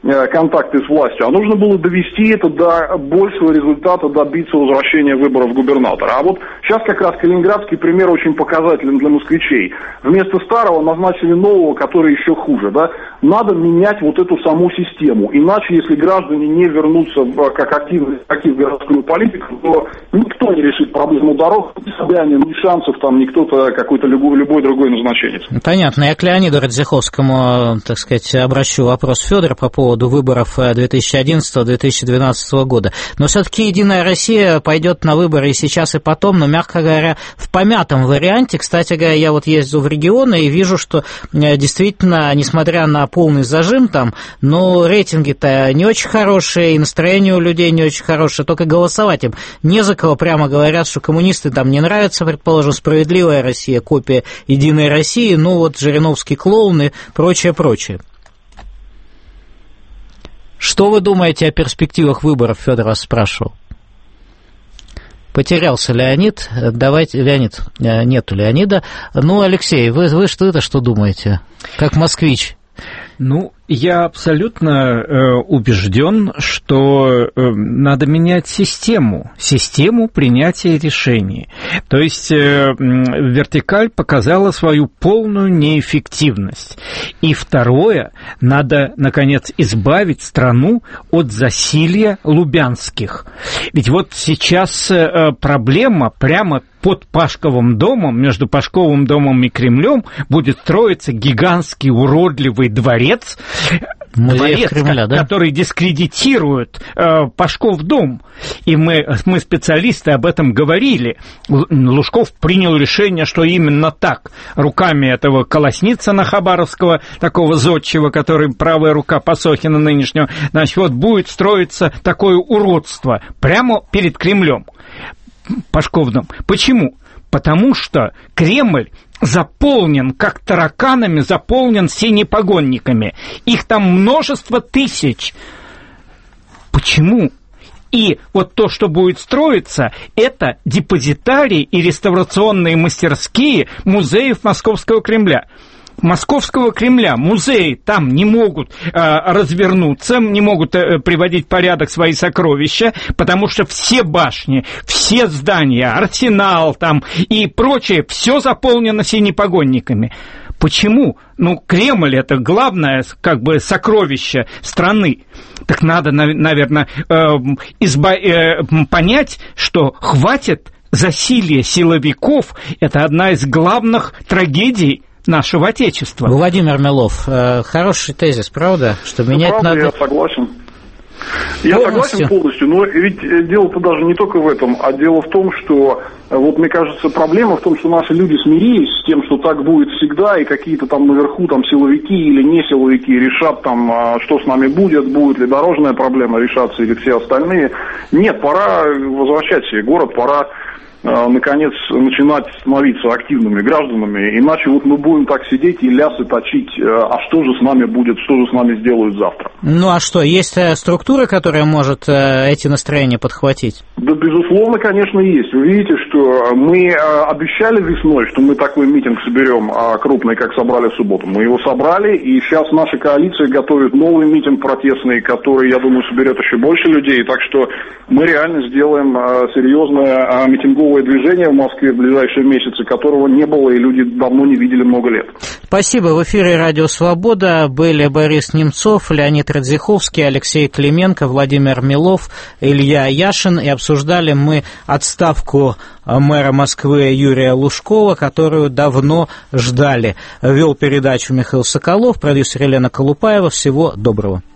контакты с властью, а нужно было довести это до большего результата, добиться возвращения выборов губернатора. А вот сейчас как раз калининградский пример очень показателен для москвичей. Вместо старого назначили нового, который еще хуже. Да? Надо менять вот эту саму систему. Иначе, если граждане не вернутся как активные в городскую политику, то никто не решит проблему дорог, ни Собянин, ни Шанцев, там, ни кто-то, какой-то любой другой назначенец. Понятно. Я к Леониду Радзиховскому, так сказать, обращу вопрос Федора по поводу выборов 2011-2012 года. Но все-таки «Единая Россия» пойдет на выборы и сейчас, и потом, но, мягко говоря, в помятом варианте. Кстати говоря, я вот ездил в регионы и вижу, что действительно, несмотря на полный зажим там, но рейтинги-то не очень хорошие, и настроение у людей не очень хорошее, только голосовать им не за кого. Прямо говорят, что коммунисты там не нравятся, предположим, «Справедливая Россия», копия «Единой России», ну вот Жириновский клоун и прочее. Что вы думаете о перспективах выборов, Федор вас спрашивал? Потерялся Леонид. Давайте, Леонид, нету Леонида. Ну, Алексей, вы что думаете, как москвич? Ну, я абсолютно убежден, что надо менять систему принятия решений. То есть вертикаль показала свою полную неэффективность. И второе, надо, наконец, избавить страну от засилья лубянских. Ведь вот сейчас проблема прямо под Пашковым домом, между Пашковым домом и Кремлем будет строиться гигантский уродливый дворец, Кремля, да? который дискредитирует Пашков дом. И мы специалисты об этом говорили. Лужков принял решение, что именно так. Руками этого Колосницына Хабаровского, такого зодчего, который правая рука Пасохина нынешнего, значит, вот будет строиться такое уродство прямо перед Кремлем. Пашков дом. Почему? Потому что Кремль заполнен, как тараканами, заполнен синепогонниками. Их там множество тысяч. Почему? И вот то, что будет строиться, это депозитарии и реставрационные мастерские музеев Московского Кремля. Московского Кремля музеи там не могут развернуться, не могут приводить в порядок свои сокровища, потому что все башни, все здания, арсенал там и прочее, все заполнено синепогонниками. Почему? Ну, Кремль – это главное, как бы, сокровище страны. Так надо, наверное, понять, что хватит засилья силовиков – это одна из главных трагедий нашего Отечества. Владимир Милов, хороший тезис, правда? Что менять правда, надо... Я согласен. Я согласен полностью, но ведь дело-то даже не только в этом, а дело в том, что, вот мне кажется, проблема в том, что наши люди смирились с тем, что так будет всегда, и какие-то там наверху там силовики или не силовики решат там, что с нами будет ли дорожная проблема решаться или все остальные. Нет, пора возвращать себе город, пора наконец начинать становиться активными гражданами, иначе вот мы будем так сидеть и лясы точить, а что же с нами будет, что же с нами сделают завтра. Ну а что, есть структура, которая может эти настроения подхватить? Да, безусловно, конечно, есть. Вы видите, что мы обещали весной, что мы такой митинг соберем крупный, как собрали в субботу. Мы его собрали, и сейчас наша коалиция готовит новый митинг протестный, который, я думаю, соберет еще больше людей, так что мы реально сделаем серьезное митинговое движение в Москве в ближайшие месяцы, которого не было и люди давно не видели много лет. Спасибо. В эфире «Радио Свобода» были Борис Немцов, Леонид Радзиховский, Алексей Клименко, Владимир Милов, Илья Яшин. И обсуждали мы отставку мэра Москвы Юрия Лужкова, которую давно ждали. Вел передачу Михаил Соколов, продюсер Елена Колупаева. Всего доброго.